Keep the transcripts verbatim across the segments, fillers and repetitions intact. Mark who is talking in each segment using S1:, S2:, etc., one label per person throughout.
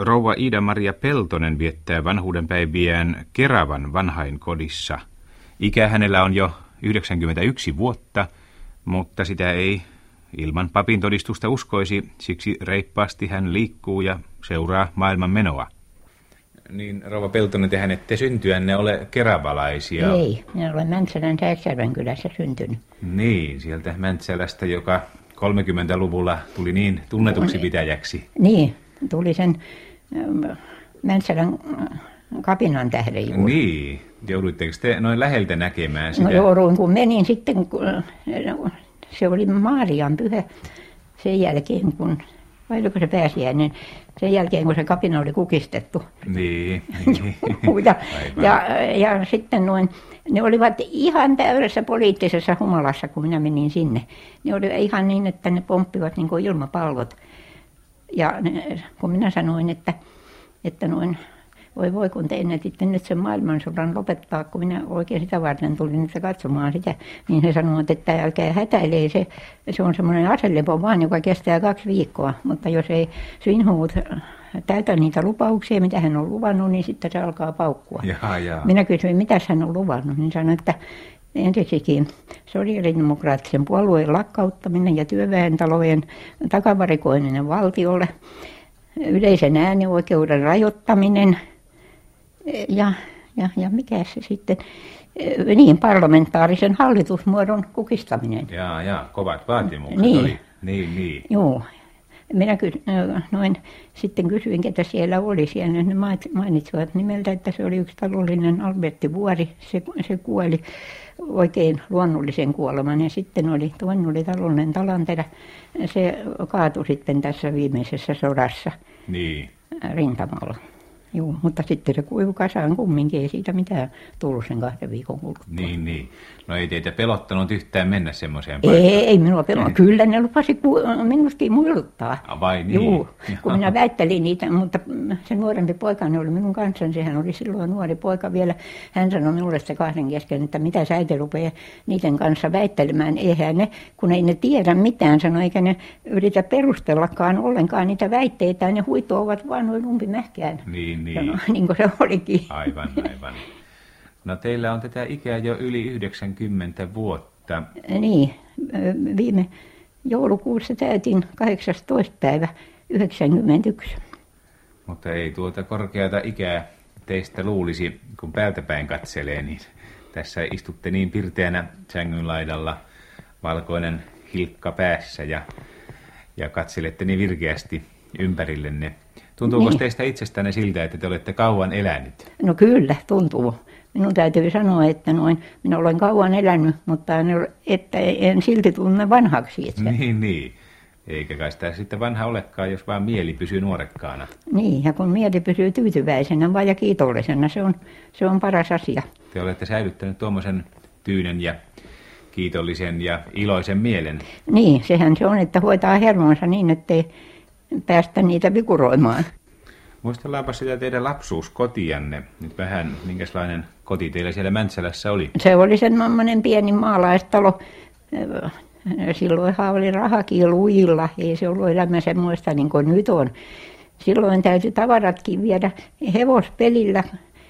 S1: rouva Iida-Maria Peltonen viettää vanhuudenpäiviään Keravan vanhainkodissa. Ikä hänellä on jo yhdeksänkymmentäyksi vuotta, mutta sitä ei ilman papin todistusta uskoisi, siksi reippaasti hän liikkuu ja seuraa maailman menoa. Niin, rouva Peltonen, tehän ette syntyänne ole keravalaisia.
S2: Ei, minä olen Mäntsälän Säiksjärven kylässä syntynyt.
S1: Niin, sieltä Mäntsälästä, joka kolmekymmentäluvulla tuli niin tunnetuksi pitäjäksi.
S2: Niin, tuli sen Mäntsälän kapinan tähden juuri.
S1: Niin, jouduitteko te noin läheltä näkemään sitä?
S2: No jouduin, kun menin sitten, kun se oli Maarian pyhä sen jälkeen, kun, vai oliko se pääsiäinen, sen jälkeen, kun se kapina oli kukistettu.
S1: Niin.
S2: ja, ja, ja sitten noin, ne olivat ihan täydessä poliittisessa humalassa, kun minä menin sinne. Ne olivat ihan niin, että ne pomppivat niin kuin ilmapallot. Ja ne, kun minä sanoin, että, että noin, voi voi kun te ennätitte nyt sen maailmansodan lopettaa, kun minä oikein sitä varten tulin nyt katsomaan sitä, niin he sanoivat, että älkää hätäilee, se, se on semmoinen aselepo vaan, joka kestää kaksi viikkoa, mutta jos ei Svinhufvud täytä niitä lupauksia, mitä hän on luvannut, niin sitten se alkaa paukkua.
S1: Jaa, jaa.
S2: Minä kysyin, mitä hän on luvannut, niin sanoin, että ensiksikin sosiaalidemokraattisen puolueen lakkauttaminen ja työväentalojen takavarikoiminen valtiolle, yleisen äänioikeuden rajoittaminen ja, ja, ja mikä se sitten, niin parlamentaarisen hallitusmuodon kukistaminen.
S1: Jaa, jaa, kovat vaatimukset
S2: niin.
S1: oli. Niin, niin.
S2: Joo. Minä ky, noin, sitten kysyin, ketä siellä oli. Siellä ne mainitsivat nimeltä, että se oli yksi talollinen Albertti Vuori. Se, se kuoli oikein luonnollisen kuoleman. Ja sitten oli, toinen oli talollinen Talanterä. Se kaatui sitten tässä viimeisessä sodassa
S1: niin.
S2: rintamalla. Joo, mutta sitten se kuivui kasaan kumminkin, ei siitä mitään tullut sen kahden viikon kuluttua.
S1: Niin, niin. No ei teitä pelottanut yhtään mennä semmoiseen paikkaan?
S2: Ei, ei minua pelottanut. Kyllä ne lupasi minuskin muiluttaa.
S1: Ah, vai niin?
S2: Joo, kun minä väittelin niitä, mutta se nuorempi poikani oli minun kanssani, sehän oli silloin nuori poika vielä. Hän sanoi minulle se kahden kesken, että mitä sä ette rupea niiden kanssa väittelemään. Eihän ne, kun ei ne tiedä mitään, sanoi, eikä ne yritä perustellakaan ollenkaan niitä väitteitä. Ne huitoavat vaan noin umpimähkään.
S1: Niin, niin.
S2: Sanoi, niin kuin se olikin.
S1: Aivan, aivan. No teillä on tätä ikää jo yli yhdeksänkymmentä vuotta.
S2: Niin, viime joulukuussa täytin kahdeksastoista päivä yhdeksänkymmentäyksi.
S1: Mutta ei tuota korkeata ikää teistä luulisi, kun päältä päin katselee, niin tässä istutte niin pirteänä sängyn laidalla, valkoinen hilkka päässä ja, ja katselette niin virkeästi ympärillenne. Tuntuuko niin. teistä itsestänne siltä, että te olette kauan elänyt?
S2: No kyllä, tuntuu. Minun täytyy sanoa, että noin, minä olen kauan elänyt, mutta en, että en silti tunne vanhaksi itse.
S1: Niin, niin. Eikä kai sitä sitten vanha olekaan, jos vaan mieli pysyy nuorekkaana.
S2: Niin, ja kun mieli pysyy tyytyväisenä vaan ja kiitollisena, se on, se on paras asia.
S1: Te olette säilyttänyt tuommoisen tyynen ja kiitollisen ja iloisen mielen.
S2: Niin, sehän se on, että hoitaa hermonsa niin, ettei päästä niitä vikuroimaan.
S1: Muistellaanpa sitä teidän lapsuuskotianne. Nyt vähän, minkälainen koti teillä siellä Mäntsälässä oli?
S2: Se oli semmoinen pieni maalaistalo. Silloinhan oli rahakin lujilla. Ei se ollut elämä semmoista niin kuin nyt on. Silloin täytyi tavaratkin viedä hevospelillä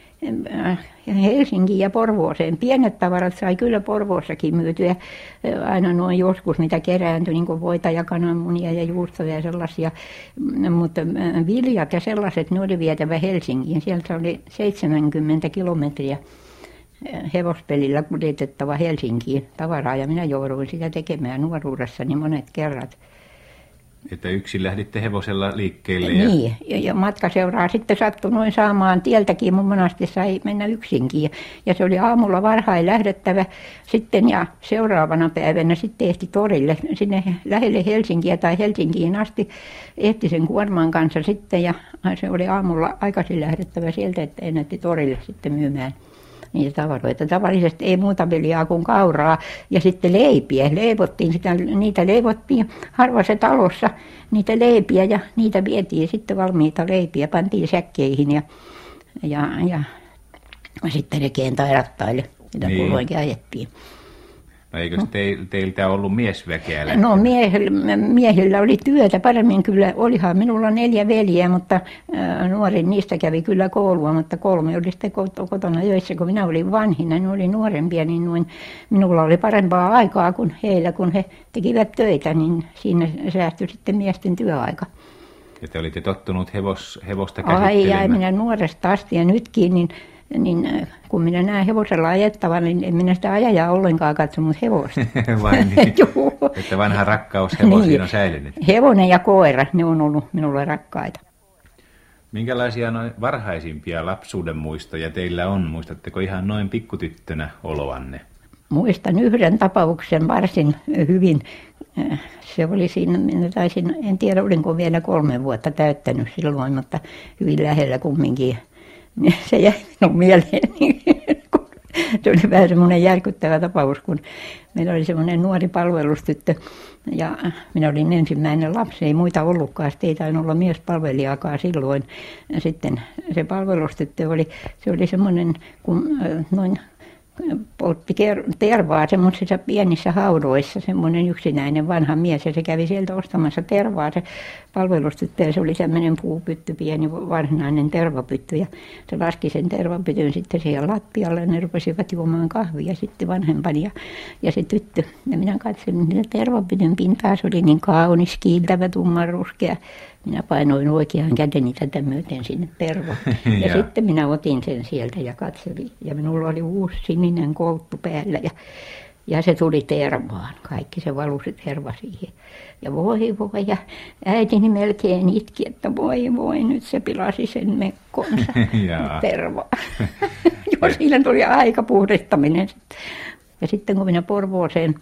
S2: Helsinkiin ja Porvooseen. Pienet tavarat sai kyllä Porvoossakin myytyä aina noin joskus, mitä kerääntyi, niin kuin voita ja kananmunia ja juustoja ja sellaisia. Mutta viljat ja sellaiset, ne oli vietävä Helsinkiin. Sieltä oli seitsemänkymmentä kilometriä hevospelillä kuljetettava Helsinkiin tavaraa, ja minä jouduin sitä tekemään nuoruudessani monet kerrat.
S1: Että yksin lähditte hevosella liikkeelle?
S2: Ja... Niin, ja, ja matkaseuraa sitten sattui noin saamaan tieltäkin, mun monasti sai mennä yksinkin. Ja, ja se oli aamulla varhain lähdettävä sitten, ja seuraavana päivänä sitten ehti torille, sinne lähelle Helsinkiä tai Helsinkiin asti, ehti sen kuorman kanssa sitten, ja se oli aamulla aikaisin lähdettävä sieltä, että ennätti torille sitten myymään niitä tavaroita. Tavallisesti ei muuta viljaa kuin kauraa ja sitten leipiä. Leivottiin sitä, niitä leivottiin harvassa talossa, niitä leipiä, ja niitä vietiin sitten valmiita leipiä, pantiin säkkeihin ja, ja, ja sitten rekeen tai rattaille, mitä
S1: niin.
S2: kulloinkin ajettiin.
S1: No eikös te, teiltä ollut miesväkeä lähtenyt?
S2: No miehillä, miehillä oli työtä paremmin kyllä. Olihan minulla neljä veljeä, mutta ää, nuorin niistä kävi kyllä koulua, mutta kolme oli sitten kotona töissä. Kun minä olin vanhina, ne oli nuorempia, niin noin, minulla oli parempaa aikaa kuin heillä, kun he tekivät töitä, niin siinä säästyi sitten miesten työaika.
S1: Ja te olitte tottunut hevos, hevosta käsittelemään?
S2: Ai, ai, minä nuoresta asti ja nytkin, niin niin kun minä näen hevosella ajettavan, niin en minä sitä ajajaa ollenkaan katso, mutta hevosta.
S1: Vai niin? Että vanha rakkaus hevosiin niin on säilynyt.
S2: Hevonen ja koira, ne on ollut minulle rakkaita.
S1: Minkälaisia noin varhaisimpia lapsuuden muistoja teillä on? Muistatteko ihan noin pikkutyttönä oloanne?
S2: Muistan yhden tapauksen varsin hyvin. Se oli siinä, minä taisin, en tiedä olinko vielä kolme vuotta täyttänyt silloin, mutta hyvin lähellä kumminkin. Se jäi minun mieleeni. Se oli vähän semmoinen järkyttävä tapaus, kun meillä oli semmoinen nuori palvelustyttö ja minä olin ensimmäinen lapsi, ei muita ollutkaan, sitten ei tainnut olla miespalvelijaakaan silloin. Ja sitten se palvelustyttö oli, se oli semmoinen, kun noin poltti tervaa semmoisissa pienissä haudoissa, semmoinen yksinäinen vanha mies, ja se kävi sieltä ostamassa tervaa, se palvelustyttö, ja se oli semmoinen puupytty, pieni varsinainen tervapytty, ja se laski sen tervapytyn sitten siihen lattialle, ja ne rupesivat juomaan kahvia sitten vanhempani, ja, ja se tyttö, ja minä katselin niitä tervapytyn pintaa, se oli niin kaunis, kiiltävä, tummanruskea. Minä painoin oikean käteni tätä myöten sinne tervaan. Ja, ja sitten minä otin sen sieltä ja katselin. Ja minulla oli uusi sininen kolttu päällä ja, ja se tuli tervaan. Kaikki se valui se terva siihen. Ja voi voi. Ja äitini melkein itki, että voi voi, nyt se pilasi sen mekkonsa tervaa. Joo, siinä tuli aika puhdistaminen. Ja sitten kun minä Porvooseen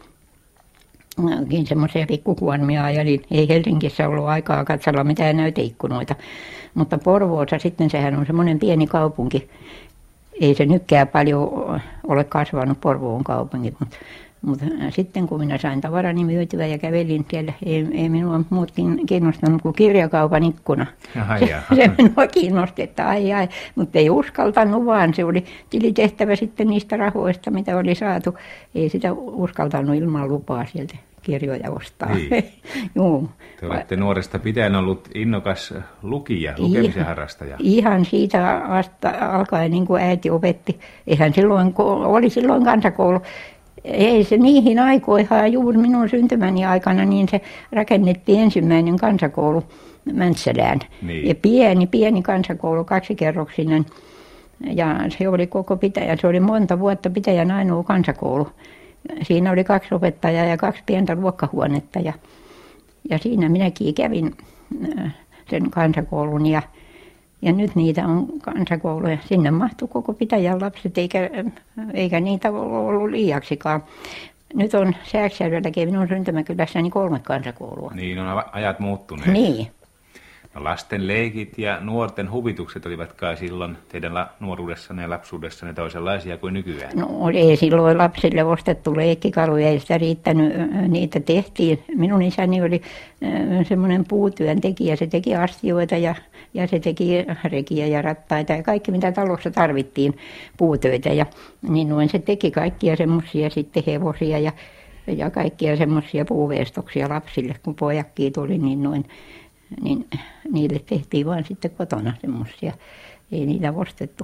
S2: semmoisia pikkukuormia ajelin. Ei Helsingissä ollut aikaa katsella mitään näyteikkunoita, mutta Porvoossa sitten sehän on semmoinen pieni kaupunki. Ei se nytkään paljon ole kasvanut Porvoon kaupunki, mutta, mutta sitten kun minä sain tavarani myytyä ja kävelin siellä, ei, ei minua muutkin kiinnostanut kuin kirjakaupan ikkuna. Aha, se, se minua kiinnosti, että ai ai, mutta ei uskaltanut vaan, se oli tilitehtävä sitten niistä rahoista, mitä oli saatu. Ei sitä uskaltanut ilman lupaa sieltä kirjoja ostaa.
S1: Niin. Juu. Te olette nuoresta pitäen ollut innokas lukija, lukemisen harrastaja.
S2: Ihan siitä asta, alkaen niin kuin äiti opetti. Eihän silloin, oli silloin kansakoulu. Ei se niihin aikoihin, juuri minun syntymäni aikana, niin se rakennettiin ensimmäinen kansakoulu Mäntsälään. Niin. Ja pieni, pieni kansakoulu, kaksikerroksinen. Ja se oli koko pitäjä, se oli monta vuotta pitäjän ainoa kansakoulu. Siinä oli kaksi opettajaa ja kaksi pientä luokkahuonetta ja, ja siinä minäkin kävin sen kansakoulun ja, ja nyt niitä on kansakouluja. Sinne mahtui koko pitäjän lapset eikä, eikä niitä ollut liiaksikaan. Nyt on Sääksjärvelläkin minun syntymäkylässäni kolme kansakoulua.
S1: Niin on ajat muuttuneet.
S2: Niin.
S1: No, lasten leikit ja nuorten huvitukset olivat kai silloin teidän la- nuoruudessanne ja lapsuudessanne toisenlaisia kuin nykyään?
S2: No ei silloin lapsille ostettu leikkikaluja, ei sitä riittänyt, niitä tehtiin. Minun isäni oli semmoinen puutyöntekijä, se teki astioita ja, ja se teki rekiä ja rattaita ja kaikki mitä talossa tarvittiin puutöitä. Ja, niin noin se teki kaikkia semmoisia sitten hevosia ja, ja kaikkia semmoisia puuveistoksia lapsille, kun pojakki tuli niin noin. Niin niille tehtiin vain sitten kotona semmoisia, ei niitä ostettu.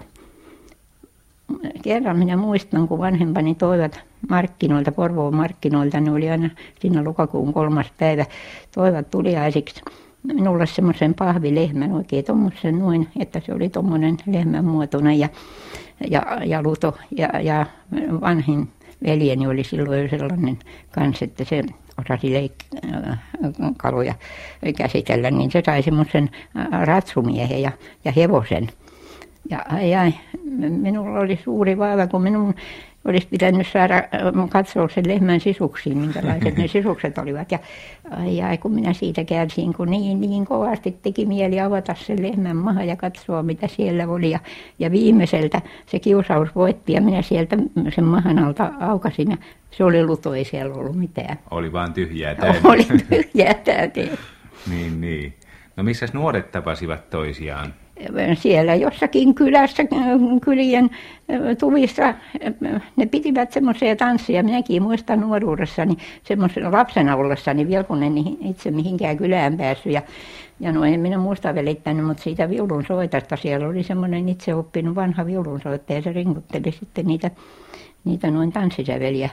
S2: Kerran minä muistan, kun vanhempani toivat markkinoilta, Porvoon markkinoilta, ne oli aina siinä lokakuun kolmas päivä, toivat tuliaisiksi minulle semmoisen pahvilehmän, oikein tuommoisen noin, että se oli tuommoinen lehmän muotoinen ja, ja, ja luto ja, ja vanhin veljeni oli silloin jo sellainen kanssa, että se osasi leikkaloja käsitellä, niin se sai semmoisen ratsumiehen ja, ja hevosen. Ja ai, ai, minulla oli suuri vaiva, kun minun olisi pitänyt saada katsoa sen lehmän sisuksiin, minkälaiset ne sisukset olivat. Ja ai, ai, kun minä siitä kärsin, kun niin, niin kovasti teki mieli avata sen lehmän maha ja katsoa, mitä siellä oli. Ja, ja viimeiseltä se kiusaus voitti ja minä sieltä sen mahan alta aukasin ja se oli luto, ei siellä ollut mitään.
S1: Oli vaan tyhjää täyteen.
S2: Oli tyhjää täyteen.
S1: Niin, niin. No missäs nuoret tapasivat toisiaan?
S2: Siellä jossakin kylässä, kylien tuvissa, ne pitivät semmoisia tansseja. Minäkin muistan nuoruudessani, semmoisen lapsena ollessani vielä, kun en itse mihinkään kylään päässyt. Ja, ja no en minä muusta välittänyt, mutta siitä viulunsoitosta siellä oli semmoinen itse oppinut vanha viulunsoittaja. Se rinkutteli sitten niitä, niitä noin tanssisäveliä,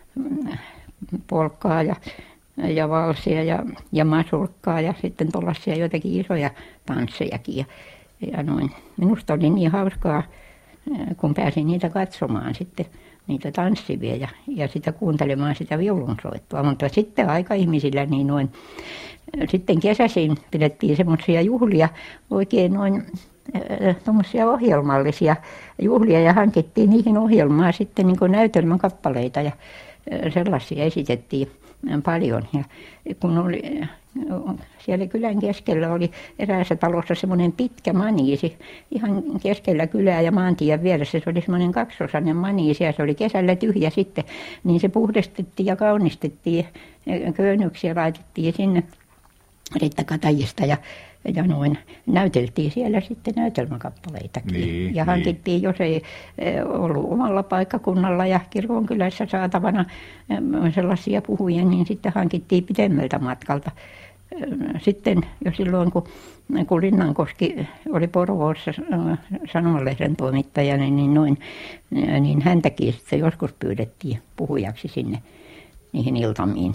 S2: polkkaa ja, ja valssia ja, ja masurkkaa ja sitten tuollaisia joitakin isoja tanssejakin. Ja, Ja noin. Minusta oli niin hauskaa, kun pääsin niitä katsomaan sitten, niitä tanssivia ja, ja sitä kuuntelemaan sitä viulunsoittoa. Mutta sitten aikaihmisillä niin noin, sitten kesäisin pidettiin semmoisia juhlia, oikein noin tuommoisia ohjelmallisia juhlia ja hankittiin niihin ohjelmaa sitten niin kuin näytelmäkappaleita ja sellaisia esitettiin paljon. Ja kun oli, siellä kylän keskellä oli eräässä talossa semmoinen pitkä maniisi, ihan keskellä kylää ja maantien vieressä. Se oli semmoinen kaksiosainen maniisi ja se oli kesällä tyhjä sitten, niin se puhdistettiin ja kaunistettiin, köynnöksiä laitettiin sinne rittakatajista ja ja noin näyteltiin siellä sitten näytelmäkappaleitakin.
S1: Niin,
S2: ja hankittiin, niin. Jos ei ollut omalla paikkakunnalla ja kirkonkylässä saatavana sellaisia puhujia, niin sitten hankittiin pidemmältä matkalta. Sitten jo silloin, kun, kun Linnankoski oli Porvoossa sanomalehden toimittajana, niin, noin, niin häntäkin sitten joskus pyydettiin puhujaksi sinne niihin iltamiin.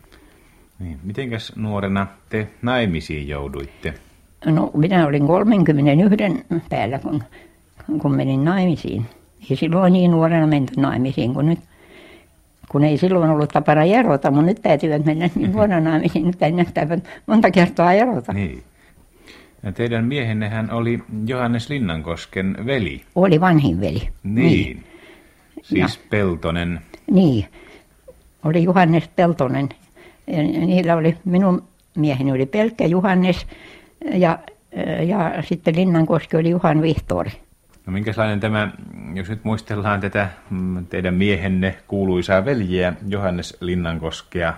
S1: Niin. Mitenkäs nuorena te naimisiin jouduitte?
S2: No minä olin kolmekymmentäyksi päällä, kun, kun menin naimisiin. Ei silloin niin nuorena menty naimisiin kuin nyt. Kun ei silloin ollut tapana erota, mutta nyt täytyy mennä niin nuorena naimisiin. Nyt ei nähtävät monta kertaa erota.
S1: Niin. Ja teidän miehennehän oli Johannes Linnankosken veli.
S2: Oli vanhin veli.
S1: Niin. niin. Siis ja. Peltonen.
S2: Niin. Oli Johannes Peltonen. Ja niillä oli, minun mieheni oli pelkkä Johannes ja, ja sitten Linnankoski oli Juhan Vihtori.
S1: No minkälainen tämä, jos nyt muistellaan tätä teidän miehenne kuuluisaa veljeä Johannes Linnankoskea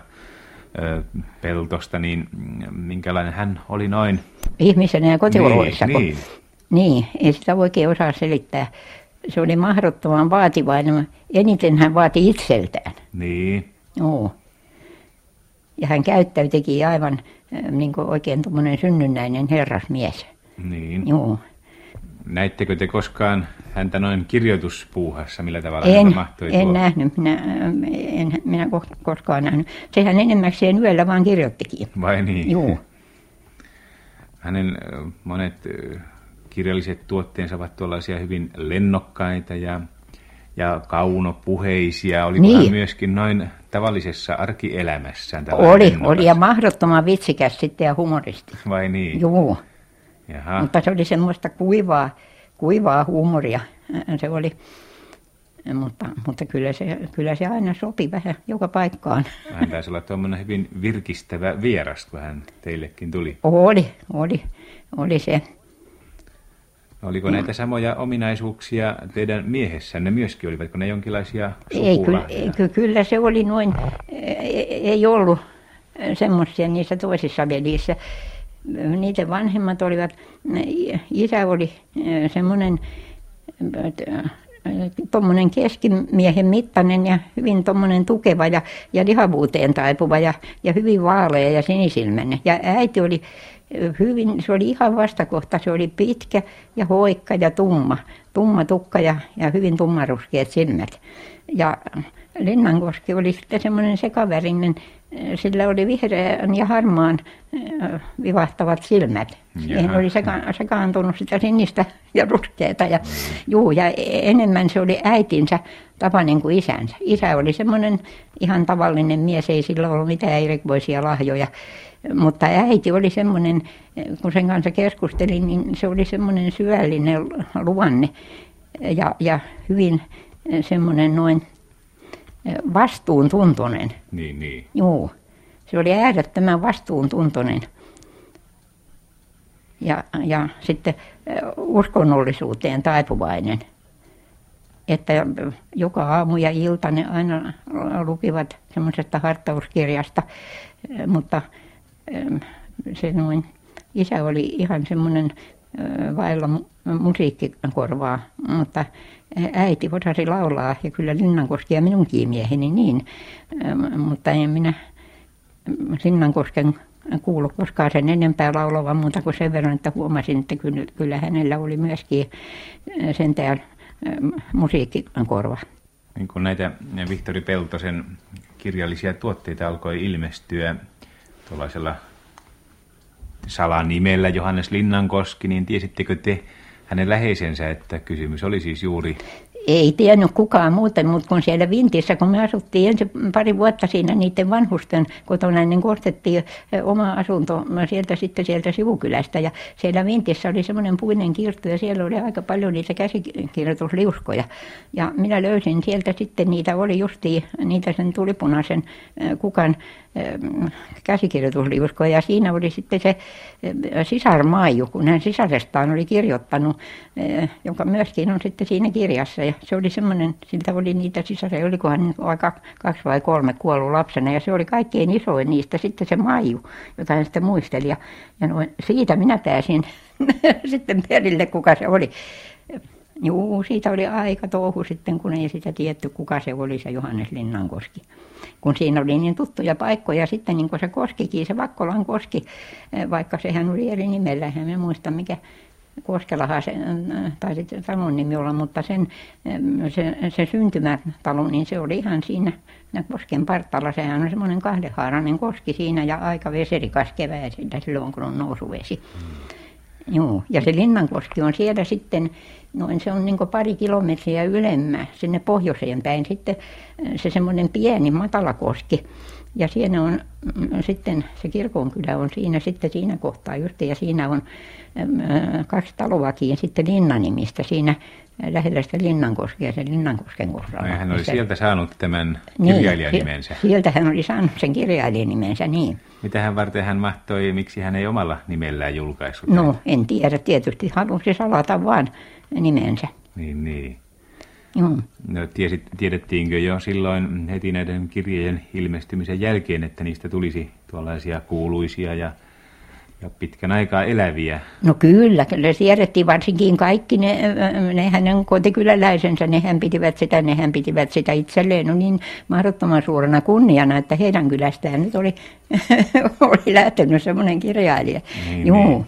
S1: Peltosta, niin minkälainen hän oli noin?
S2: Ihmisenä ja kotioloissa.
S1: Niin, niin.
S2: niin, ei sitä oikein osaa selittää. Se oli mahdottoman vaativainen, eniten hän vaati itseltään.
S1: Niin.
S2: Joo. Ja hän käyttäytyikin aivan niin kuin oikein tuommoinen synnynnäinen herrasmies.
S1: Niin.
S2: Joo.
S1: Näittekö te koskaan häntä noin kirjoituspuuhassa, millä tavalla
S2: en,
S1: häntä mahtoi
S2: en
S1: tuolla?
S2: nähnyt, minä en minä koskaan nähnyt. Sehän enemmäkseen yöllä vaan kirjoittikin.
S1: Vai niin?
S2: Joo.
S1: Hänen monet kirjalliset tuotteensa ovat tuollaisia hyvin lennokkaita ja, ja kaunopuheisia. Oliko niin. Hän myöskin noin tavallisessa arkielämässään?
S2: Oli,
S1: lennokas?
S2: oli ja mahdottoman vitsikäs sitten ja humoristi.
S1: Vai niin?
S2: Joo.
S1: Jaha.
S2: Mutta se oli semmoista kuivaa, kuivaa huumoria. Se oli, mutta, mutta kyllä, se, kyllä se aina sopi vähän joka paikkaan.
S1: Hän taisi olla tuommoinen hyvin virkistävä vieras, kun hän teillekin tuli.
S2: Oli, oli, oli se.
S1: Oliko no. näitä samoja ominaisuuksia teidän miehessänne myöskin? Olivatko ne jonkinlaisia
S2: ei, kyllä, ei, kyllä se oli noin, ei ollut semmoisia niissä toisissa velissä. Niiden vanhemmat olivat, isä oli semmoinen tuommoinen keskimiehen mittainen ja hyvin tuommoinen tukeva ja, ja lihavuuteen taipuva ja, ja hyvin vaalea ja sinisilmäinen. Ja äiti oli hyvin, se oli ihan vastakohta, se oli pitkä ja hoikka ja tumma, tumma tukka ja, ja hyvin tummaruskeat silmät. Ja Linnankoski oli sitten semmoinen sekavärinen, sillä oli vihreän ja harmaan vivahtavat silmät. Siihen oli seka, sekaantunut sitä sinistä ja ruskeata. Ja, juu, ja enemmän se oli äitinsä tapainen kuin isänsä. Isä oli semmoinen ihan tavallinen mies, ei sillä ollut mitään erikoisia lahjoja. Mutta äiti oli semmoinen, kun sen kanssa keskustelin, niin se oli semmoinen syvällinen luonne ja, ja hyvin semmoinen noin vastuuntuntoinen.
S1: Niin, niin.
S2: Joo, se oli äärettömän vastuuntuntoinen. Ja, ja sitten uskonnollisuuteen taipuvainen. Että joka aamu ja ilta ne aina lukivat semmoisesta hartauskirjasta, mutta se noin, isä oli ihan semmoinen vailla musiikkikorvaa, mutta äiti osasi laulaa ja kyllä Linnankoski ja minunkin mieheni niin, mutta en minä Linnankosken kuullut koskaan sen enempää laulavan muuta kuin sen verran, että huomasin, että kyllä, kyllä hänellä oli myöskin sentään musiikkikorva.
S1: Niin kun näitä Vihtori Peltosen kirjallisia tuotteita alkoi ilmestyä tuollaisella salanimellä Johannes Linnankoski, niin tiesittekö te hänen läheisensä, että kysymys oli siis juuri...
S2: Ei tiennyt kukaan muuten, mutta kun siellä Vintissä, kun me asuttiin ensin pari vuotta siinä niiden vanhusten kotona, niin kun ostettiin oma asunto sieltä sitten sieltä sivukylästä. Ja siellä Vintissä oli semmoinen puinen kirstu ja siellä oli aika paljon niitä käsikirjoitusliuskoja. Ja minä löysin sieltä sitten, niitä oli justiin niitä sen tulipunaisen kukan käsikirjoitusliuskoja. Ja siinä oli sitten se sisar Maiju, kun hän sisarestaan oli kirjoittanut, joka myöskin on sitten siinä kirjassa. Ja se oli semmoinen, siltä oli niitä sisareja, olikohan nyt vaikka kaksi vai kolme kuollut lapsena. Ja se oli kaikkein isoin niistä sitten se Maiju, jota hän sitten muisteli. Ja, ja noin, siitä minä pääsin sitten perille, kuka se oli. Juu, siitä oli aika touhu sitten, kun ei sitä tiedetty, kuka se oli, se Johannes Linnankoski. Kun siinä oli niin tuttuja paikkoja sitten, niin kuin se Koskikin, se Vakkolan Koski, vaikka sehän oli eri nimellä, en muista mikä Koskelahan se, tai sitten talon nimi olla, mutta sen, se, se syntymätalo, niin se oli ihan siinä Kosken partaalla. Sehän on semmoinen kahdenhaarainen koski siinä ja aika veserikas keväisintä silloin, kun on nousuvesi. Mm. Joo, ja se Linnankoski on siellä sitten, noin se on niin kuin pari kilometriä ylemmä sinne pohjoiseen päin. Sitten se semmoinen pieni matalakoski. Ja siinä on sitten, se kirkonkylä on siinä sitten siinä kohtaa just, ja siinä on kaksi taloakin sitten Linnanimistä siinä lähellä sitä Linnankoskea ja sen Linnankosken kohdalla.
S1: No, hän oli sieltä saanut tämän kirjailijanimensä.
S2: Niin, sieltä hän oli saanut sen kirjailijanimensä, niin.
S1: Mitä hän varten hän mahtoi, miksi hän ei omalla nimellään julkaissut?
S2: No, en tiedä, tietysti halusi salata vaan nimensä.
S1: Niin, niin.
S2: Joo.
S1: No, tiesit, tiedettiinkö jo silloin heti näiden kirjojen ilmestymisen jälkeen, että niistä tulisi tuollaisia kuuluisia ja, ja pitkän aikaa eläviä?
S2: No kyllä, kyllä tiedettiin varsinkin kaikki ne, ne hänen kotikyläläisensä, nehän pitivät sitä, nehän pitivät sitä itselleen no niin mahdottoman suurena kunniana, että heidän kylästään nyt oli, oli lähtenyt semmoinen kirjailija.
S1: Niin,
S2: Joo.
S1: Niin.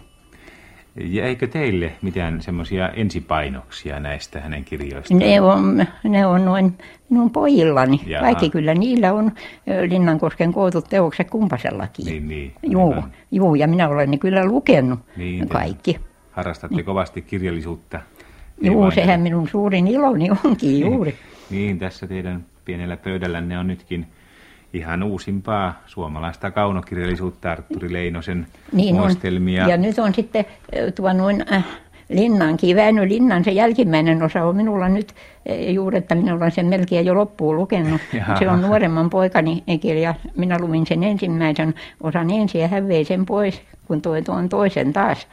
S1: Jäikö teille mitään semmoisia ensipainoksia näistä hänen kirjoistaan?
S2: Ne on, ne on noin minun pojillani. Jaha. Kaikki kyllä niillä on Linnankosken kootut teokset Kumpasellakin.
S1: Niin, niin.
S2: Juu, juu, ja minä olen ne kyllä lukenut
S1: niin,
S2: kaikki.
S1: Harrastatte niin. kovasti kirjallisuutta.
S2: Juu, sehän minun suurin iloni onkin juuri.
S1: Niin, tässä teidän pienellä pöydällänne on nytkin ihan uusimpaa suomalaista kaunokirjallisuutta, Artturi Leinosen
S2: niin
S1: muistelmia.
S2: On. Ja nyt on sitten tuo noin äh, Linnankin, Väinö Linnan se jälkimmäinen osa on minulla nyt äh, juuri, että minä olen sen melkein jo loppuun lukenut. Jaha. Se on nuoremman poikani kirja. Minä luin sen ensimmäisen osan ensin ja hän vei sen pois, kun toi tuon toisen taas.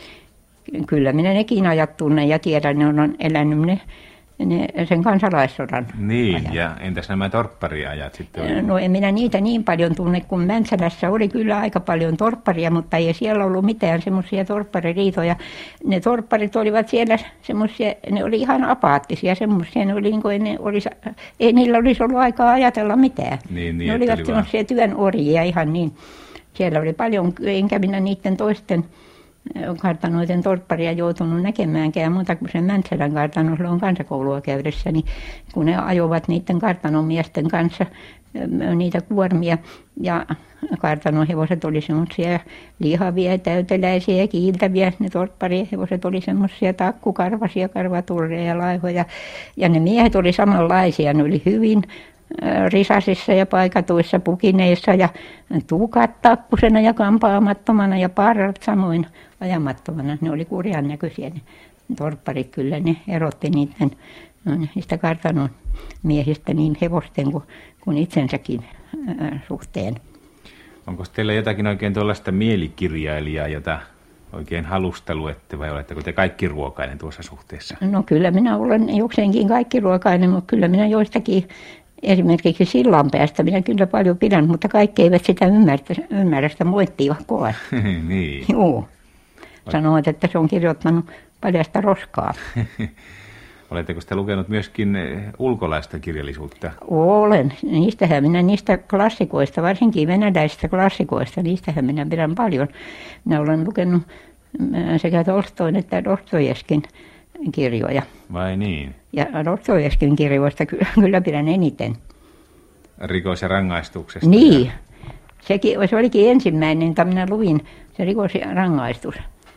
S2: Kyllä minä nekin ajat tunnen ja tiedän, ne on elänyt ne. Ne, sen kansalaissodan
S1: Niin,
S2: ajat.
S1: Ja entäs nämä torppariajat sitten? Oli?
S2: No en minä niitä niin paljon tunne, kun Mäntsälässä oli kyllä aika paljon torpparia, mutta ei siellä ollut mitään semmoisia torppaririitoja. Ne torpparit olivat siellä semmoisia, ne oli ihan apaattisia semmoisia, ne oli niin kuin ne olisi, ei niillä olisi ollut aikaa ajatella mitään.
S1: Niin, niin,
S2: ne olivat
S1: oli
S2: semmoisia työn orjia ihan niin. Siellä oli paljon, enkä minä niiden toisten kartanoiden torpparia joutunut näkemäänkään muuta kuin sen Mäntsälän kartanon silloin kansakoulua käydessä, niin kun ne ajoivat niiden kartanomiesten kanssa niitä kuormia ja kartanohevoset oli semmoisia lihavia, täyteläisiä ja kiiltäviä, ne torpparien hevoset oli semmoisia takkukarvaisia, karvaturreja ja laihoja ja ne miehet oli samanlaisia, ne oli hyvin risasissa ja paikatuissa pukineissa ja tukat tappusena ja kampaamattomana ja parrat samoin ajamattomana. Ne oli kurjan näköisiä ne torpparit kyllä, ne erotti niiden, no, niistä kartanon miehistä niin hevosten kuin, kuin itsensäkin äh, suhteen.
S1: Onko teillä jotakin oikein tuollaista mielikirjailijaa, jota oikein halusta luette vai oletteko te kaikki ruokainen tuossa suhteessa? No
S2: kyllä minä olen jokseenkin kaikki ruokainen, mutta kyllä minä joistakin esimerkiksi Sillanpäästä minä kyllä paljon pidän, mutta kaikki eivät sitä ymmärrä, ymmärrä sitä moittia kovasti.
S1: Niin.
S2: Joo. sanovat, että se on kirjoittanut paljasta roskaa.
S1: Oletteko te lukenut myöskin ulkolaista kirjallisuutta?
S2: Olen. Niistähän minä niistä klassikoista, varsinkin venäläisistä klassikoista, niistähän minä pidän paljon. Minä olen lukenut sekä Tolstoin että Dostojevskin kirjoja.
S1: Vai niin?
S2: Ja Dostojevskin kirjoista kyllä, kyllä pidän eniten.
S1: Rikos ja rangaistuksesta.
S2: Niin.
S1: Ja...
S2: Sekin, se olikin ensimmäinen, jota minä luin, se Rikos ja rangaistus.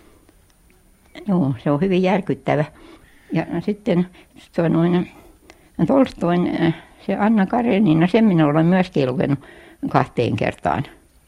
S2: Joo, se on hyvin järkyttävä. Ja sitten tuo noin Tolstoin, se Anna Karenina, sen minä olen myöskin lukenut kahteen kertaan.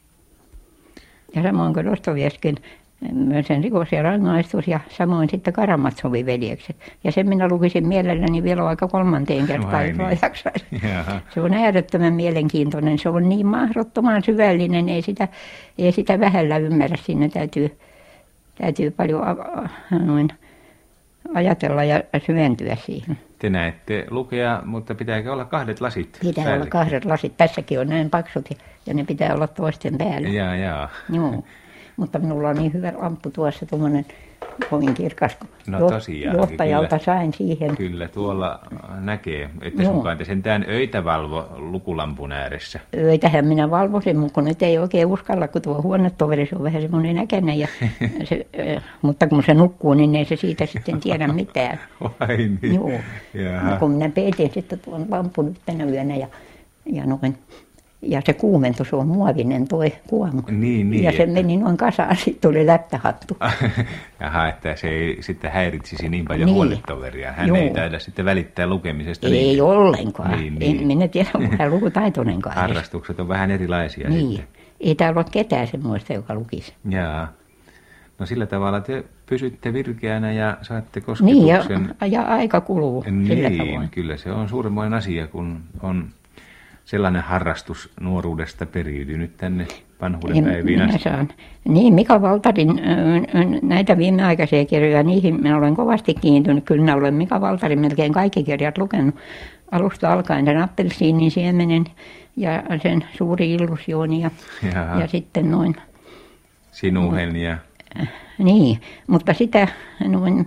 S2: Ja samoin kuin Dostojevskin, myös sen Rikos ja rangaistus ja samoin sitten Karamatsovin veljekset. Ja sen minä lukisin mielelläni vielä aika kolmanteen kertaan, jos niin. Jaksaisi. Se on äärettömän mielenkiintoinen, se on niin mahdottoman syvällinen, ei sitä, ei sitä vähällä ymmärrä, sinne täytyy, täytyy paljon noin ajatella ja syventyä siihen.
S1: Te näette lukea, mutta pitääkö olla kahdet lasit?
S2: Pitää päälle? Olla kahdet lasit. Tässäkin on näin paksut ja ne pitää olla toisten päällä.
S1: Jaa, jaa.
S2: Joo. Mutta minulla on niin hyvä lamppu tuossa, tuommoinen kovin kirkas.
S1: No tosiaan.
S2: Johtajalta
S1: kyllä,
S2: sain siihen.
S1: Kyllä, tuolla näkee, että sunkaan te sentään öitä valvo lukulampun ääressä.
S2: Öitähän minä valvoisin, mutta nyt ei oikein uskalla, kun tuo huonetoveri se on vähän semmoinen äkäinen. Ja se, mutta kun se nukkuu, niin ei se siitä sitten tiedä mitään.
S1: Vai niin?
S2: Joo. No, kun minä peitin sitten tuon lampun yhtenä yönä ja, ja noin. Ja se kuumentus on muovinen toi kuomu.
S1: Niin, niin,
S2: ja se että... meni noin kasaan, sitten tuli lättähattu.
S1: Jaha, että se ei sitten häiritsisi niin paljon
S2: niin.
S1: huonetoveria. Hän Joo. ei taida sitten välittää lukemisesta.
S2: Ei niin. ollenkaan.
S1: Niin, niin.
S2: En minä tiedä, onko hän lukutaitoinenkaan.
S1: Harrastukset on vähän erilaisia
S2: niin.
S1: sitten.
S2: Ei täällä ole ketään semmoista, joka lukisi.
S1: Jaa. No sillä tavalla te pysytte virkeänä ja saatte kosketuksen.
S2: Niin, ja, ja aika kuluu
S1: niin,
S2: sillä tavoin.
S1: Kyllä se on suuremmoinen asia, kun on sellainen harrastus nuoruudesta periytynyt tänne vanhuuden päiviin asti.
S2: Saan. Niin, Mika Valtarin näitä viimeaikaisia kirjoja, niihin minä olen kovasti kiintynyt. Kyllä minä olen Mika Valtarin melkein kaikki kirjat lukenut alusta alkaen. Sen Appelsiinin siemenen ja sen Suuri illusiooni ja, ja sitten noin.
S1: Sinuhen ja...
S2: Niin, mutta sitä noin...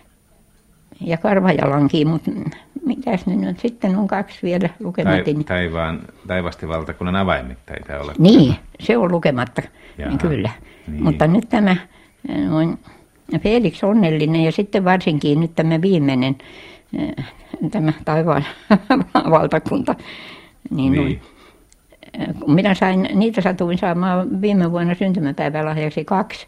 S2: Ja Karvajalankin, mutta mitäs ne nyt sitten on kaksi vielä lukematta.
S1: Tai, taivaan, taivasti valtakunnan avaimet taitaa olla.
S2: Niin, se on lukematta, Jaha, kyllä.
S1: Niin.
S2: Mutta nyt tämä noin, Felix Onnellinen ja sitten varsinkin nyt tämä viimeinen, tämä taivaan valtakunta. Niin niin. Noin, kun minä sain, niitä satuin saamaan viime vuonna syntymäpäivälahjaksi kaksi.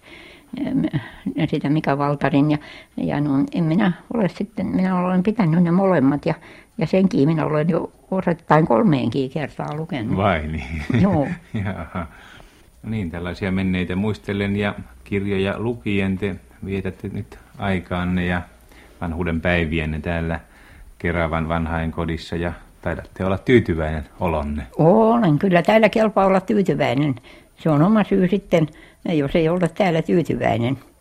S2: Sitä Mika Valtarin ja, ja no, en minä ole sitten, minä olen pitänyt ne molemmat ja, ja senkin minä olen jo osittain kolmeenkin kertaa lukenut.
S1: Vai niin?
S2: Joo.
S1: Jaha. Niin, tällaisia menneitä muistellen ja kirjoja lukien te vietätte nyt aikaanne ja vanhuuden päivienne täällä Keravan vanhainkodissa ja taidatte olla tyytyväinen olonne.
S2: Olen, kyllä täällä kelpaa olla tyytyväinen. Se on oma syy sitten, jos ei ole täällä tyytyväinen.